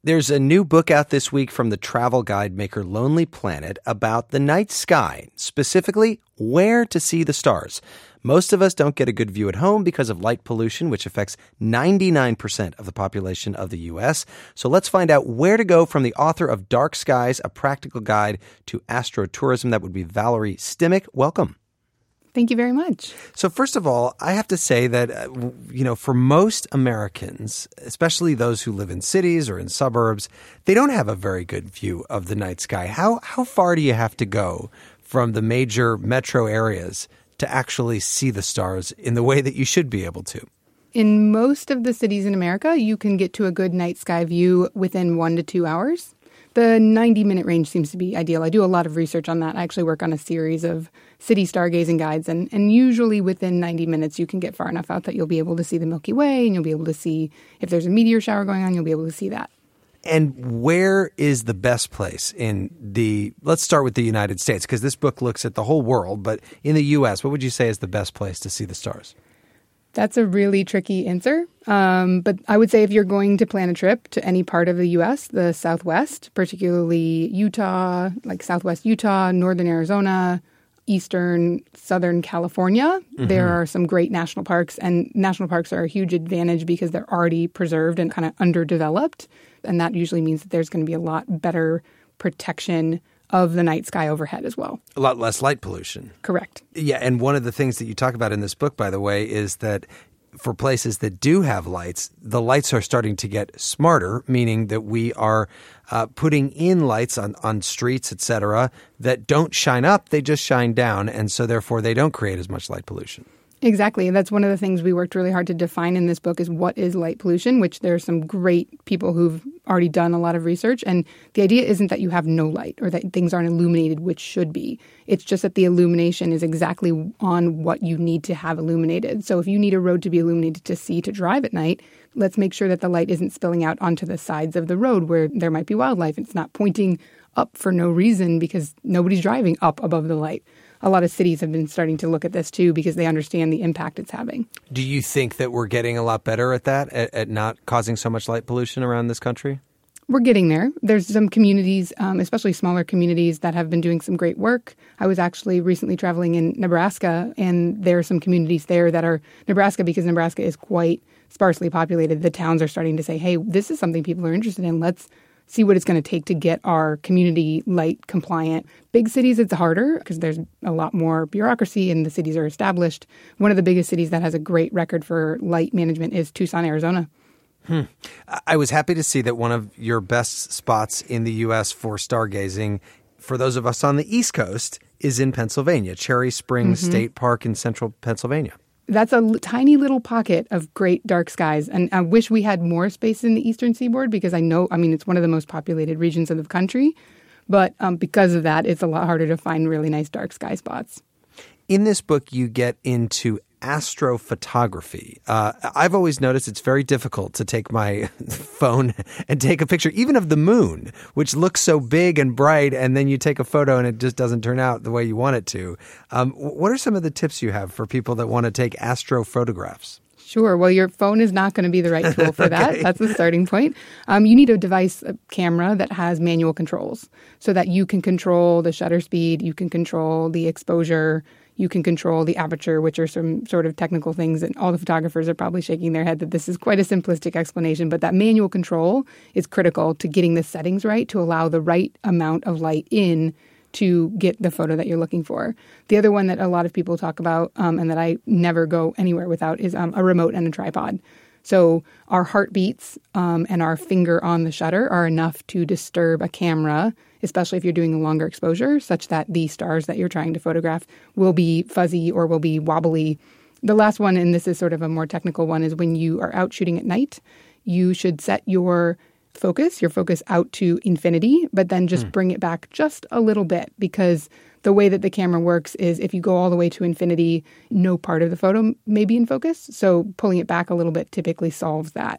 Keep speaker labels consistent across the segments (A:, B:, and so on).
A: There's a new book out this week from the travel guide maker Lonely Planet about the night sky, specifically where to see the stars. Most of us don't get a good view at home because of light pollution, which affects 99% of the population of the U.S. So let's find out where to go from the author of Dark Skies, A Practical Guide to Astrotourism. That would be Valerie Stimac. Welcome.
B: Thank you very much.
A: So first of all, I have to say that, for most Americans, especially those who live in cities or in suburbs, they don't have a very good view of the night sky. How far do you have to go from the major metro areas to actually see the stars in the way that you should be able to?
B: In most of the cities in America, you can get to a good night sky view within 1 to 2 hours. The 90-minute range seems to be ideal. I do a lot of research on that. I actually work on a series of city stargazing guides, and usually within 90 minutes you can get far enough out that you'll be able to see the Milky Way, and you'll be able to see if there's a meteor shower going on, you'll be able to see that.
A: And where is the best place let's start with the United States, because this book looks at the whole world, but in the U.S., what would you say is the best place to see the stars?
B: That's a really tricky answer. But I would say if you're going to plan a trip to any part of the U.S., the Southwest, particularly Utah, like Southwest Utah, Northern Arizona, Southern California, there are some great national parks. And national parks are a huge advantage because they're already preserved and kind of underdeveloped. And that usually means that there's going to be a lot better protection of the night sky overhead as well.
A: A lot less light pollution.
B: Correct.
A: Yeah, and one of the things that you talk about in this book, by the way, is that for places that do have lights, the lights are starting to get smarter, meaning that we are putting in lights on streets, et cetera, that don't shine up, they just shine down, and so therefore they don't create as much light pollution.
B: Exactly. That's one of the things we worked really hard to define in this book is what is light pollution, which there are some great people who've already done a lot of research. And the idea isn't that you have no light or that things aren't illuminated, which should be. It's just that the illumination is exactly on what you need to have illuminated. So if you need a road to be illuminated to drive at night, let's make sure that the light isn't spilling out onto the sides of the road where there might be wildlife. It's not pointing up for no reason because nobody's driving up above the light. A lot of cities have been starting to look at this, too, because they understand the impact it's having.
A: Do you think that we're getting a lot better at that, at not causing so much light pollution around this country?
B: We're getting there. There's some communities, especially smaller communities, that have been doing some great work. I was actually recently traveling in Nebraska, and there are some communities there that are Nebraska, because Nebraska is quite sparsely populated. The towns are starting to say, hey, this is something people are interested in. Let's see what it's going to take to get our community light compliant. Big cities, it's harder because there's a lot more bureaucracy and the cities are established. One of the biggest cities that has a great record for light management is Tucson, Arizona.
A: I was happy to see that one of your best spots in the U.S. for stargazing, for those of us on the East Coast, is in Pennsylvania, Cherry Springs State Park in central Pennsylvania.
B: That's a tiny little pocket of great dark skies. And I wish we had more space in the eastern seaboard because it's one of the most populated regions of the country. But because of that, it's a lot harder to find really nice dark sky spots.
A: In this book, you get into astrophotography. I've always noticed it's very difficult to take my phone and take a picture, even of the moon, which looks so big and bright, and then you take a photo and it just doesn't turn out the way you want it to. What are some of the tips you have for people that want to take astrophotographs?
B: Sure. Well, your phone is not going to be the right tool for that.
A: Okay.
B: That's the starting point. You need a camera that has manual controls so that you can control the shutter speed, you can control the exposure, you can control the aperture, which are some sort of technical things. And all the photographers are probably shaking their head that this is quite a simplistic explanation. But that manual control is critical to getting the settings right to allow the right amount of light in to get the photo that you're looking for. The other one that a lot of people talk about and that I never go anywhere without is a remote and a tripod. So our heartbeats and our finger on the shutter are enough to disturb a camera, especially if you're doing a longer exposure, such that the stars that you're trying to photograph will be fuzzy or will be wobbly. The last one, and this is sort of a more technical one, is when you are out shooting at night, you should set your focus out to infinity, but then just bring it back just a little bit, because the way that the camera works is if you go all the way to infinity, no part of the photo may be in focus. So pulling it back a little bit typically solves that.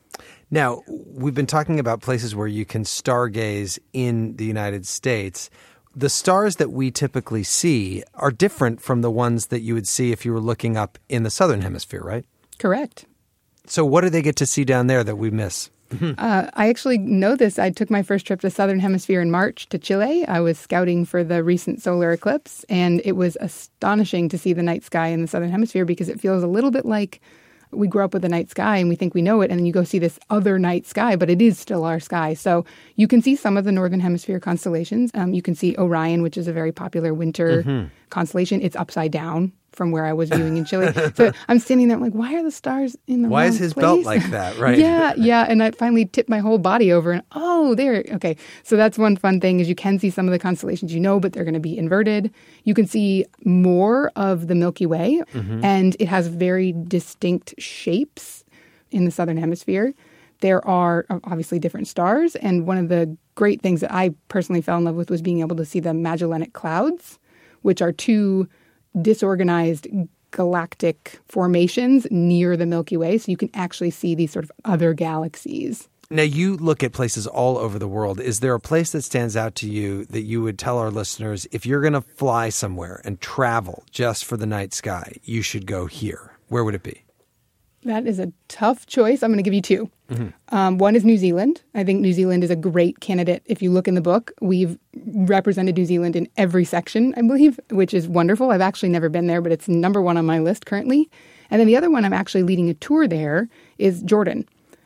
A: Now, we've been talking about places where you can stargaze in the United States. The stars that we typically see are different from the ones that you would see if you were looking up in the southern hemisphere, right?
B: Correct.
A: So what do they get to see down there that we miss?
B: I actually know this. I took my first trip to the Southern Hemisphere in March to Chile. I was scouting for the recent solar eclipse, and it was astonishing to see the night sky in the Southern Hemisphere because it feels a little bit like we grow up with the night sky and we think we know it, and then you go see this other night sky, but it is still our sky. So you can see some of the Northern Hemisphere constellations. You can see Orion, which is a very popular winter constellation. It's upside down from where I was viewing in Chile. So I'm standing there, I'm like, why are the stars in the
A: Why
B: wrong
A: is his
B: place?
A: belt like that, right?
B: Yeah. And I finally tipped my whole body over and, there. Okay. So that's one fun thing is you can see some of the constellations but they're going to be inverted. You can see more of the Milky Way, and it has very distinct shapes in the Southern Hemisphere. There are obviously different stars, and one of the great things that I personally fell in love with was being able to see the Magellanic Clouds, which are two disorganized galactic formations near the Milky Way. So you can actually see these sort of other galaxies.
A: Now, you look at places all over the world. Is there a place that stands out to you that you would tell our listeners, if you're going to fly somewhere and travel just for the night sky, you should go here? Where would it be?
B: That is a tough choice. I'm going to give you two. One is New Zealand. I think New Zealand is a great candidate. If you look in the book, we've represented New Zealand in every section, I believe, which is wonderful. I've actually never been there, but it's number one on my list currently. And then the other one, I'm actually leading a tour there, is Jordan.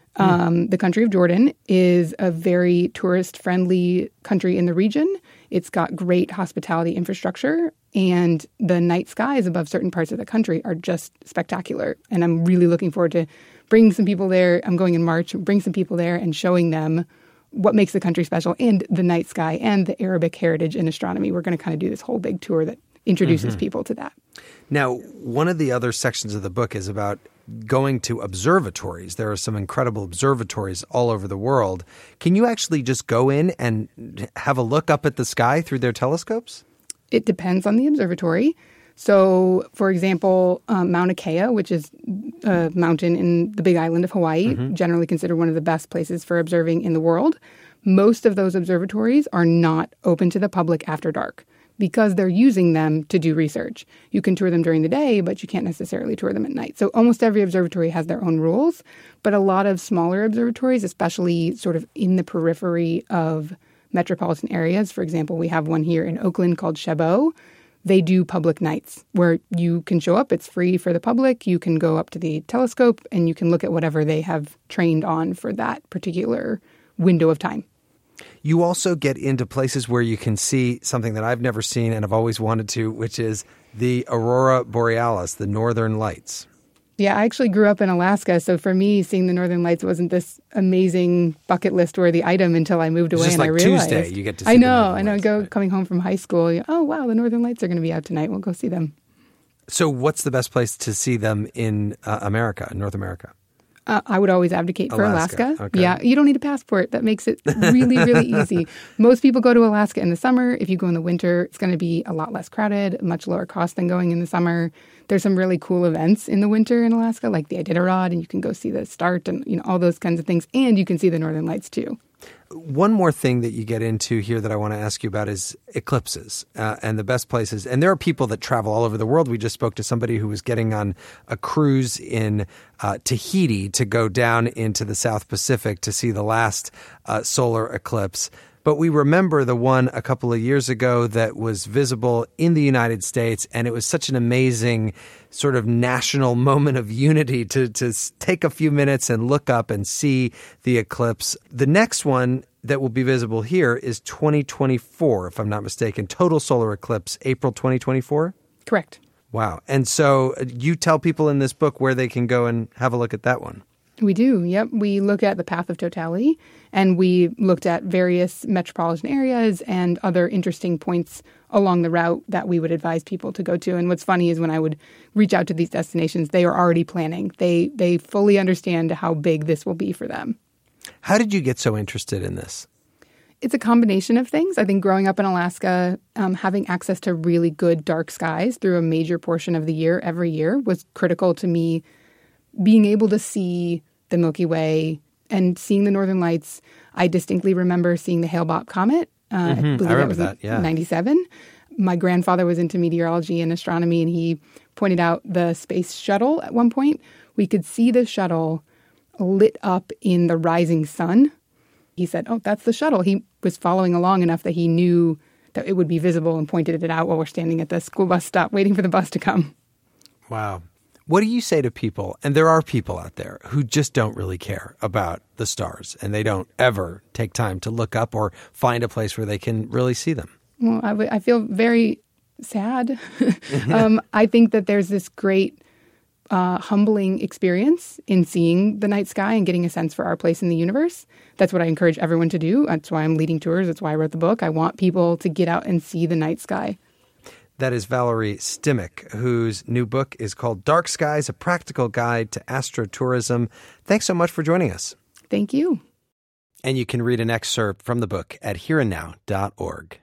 B: The country of Jordan is a very tourist-friendly country in the region. It's got great hospitality infrastructure, and the night skies above certain parts of the country are just spectacular. And I'm really looking forward to bringing some people there. I'm going in March, bring some people there and showing them what makes the country special and the night sky and the Arabic heritage in astronomy. We're going to kind of do this whole big tour that introduces people to that.
A: Now, one of the other sections of the book is about going to observatories. There are some incredible observatories all over the world. Can you actually just go in and have a look up at the sky through their telescopes?
B: It depends on the observatory. So, for example, Mauna Kea, which is a mountain in the Big Island of Hawaii, generally considered one of the best places for observing in the world. Most of those observatories are not open to the public after dark because they're using them to do research. You can tour them during the day, but you can't necessarily tour them at night. So almost every observatory has their own rules, but a lot of smaller observatories, especially sort of in the periphery of metropolitan areas, for example, we have one here in Oakland called Chabot. They do public nights where you can show up. It's free for the public. You can go up to the telescope and you can look at whatever they have trained on for that particular window of time.
A: You also get into places where you can see something that I've never seen and I've always wanted to, which is the Aurora Borealis, the Northern Lights.
B: Yeah, I actually grew up in Alaska, so for me, seeing the Northern Lights wasn't this amazing bucket list worthy item until I moved away
A: It's just
B: and
A: like
B: I realized.
A: Tuesday, you get to see
B: I
A: the
B: know.
A: Northern Lights, right?
B: Coming home from high school, oh wow, the Northern Lights are going to be out tonight. We'll go see them.
A: So, what's the best place to see them in America, North America?
B: I would always advocate for Alaska.
A: Okay.
B: Yeah, you don't need a passport. That makes it really, really easy. Most people go to Alaska in the summer. If you go in the winter, it's going to be a lot less crowded, much lower cost than going in the summer. There's some really cool events in the winter in Alaska, like the Iditarod, and you can go see the start and all those kinds of things. And you can see the Northern Lights too.
A: One more thing that you get into here that I want to ask you about is eclipses and the best places. And there are people that travel all over the world. We just spoke to somebody who was getting on a cruise in Tahiti to go down into the South Pacific to see the last solar eclipse. But we remember the one a couple of years ago that was visible in the United States, and it was such an amazing sort of national moment of unity to take a few minutes and look up and see the eclipse. The next one that will be visible here is 2024, if I'm not mistaken. Total solar eclipse, April 2024?
B: Correct.
A: Wow. And so you tell people in this book where they can go and have a look at that one.
B: We do, yep. We look at the path of totality, and we looked at various metropolitan areas and other interesting points along the route that we would advise people to go to. And what's funny is when I would reach out to these destinations, they are already planning. They fully understand how big this will be for them.
A: How did you get so interested in this?
B: It's a combination of things. I think growing up in Alaska, having access to really good dark skies through a major portion of the year every year was critical to me. Being able to see the Milky Way and seeing the Northern Lights, I distinctly remember seeing the Hale-Bopp comet. I believe
A: that was
B: in
A: yeah.
B: 97. My grandfather was into meteorology and astronomy, and he pointed out the space shuttle at one point. We could see the shuttle lit up in the rising sun. He said, oh, that's the shuttle. He was following along enough that he knew that it would be visible and pointed it out while we're standing at the school bus stop waiting for the bus to come.
A: Wow. What do you say to people, and there are people out there who just don't really care about the stars, and they don't ever take time to look up or find a place where they can really see them?
B: Well, I feel very sad. I think that there's this great humbling experience in seeing the night sky and getting a sense for our place in the universe. That's what I encourage everyone to do. That's why I'm leading tours. That's why I wrote the book. I want people to get out and see the night sky.
A: That is Valerie Stimmich, whose new book is called Dark Skies, A Practical Guide to Astrotourism. Thanks so much for joining us.
B: Thank you.
A: And you can read an excerpt from the book at hereandnow.org.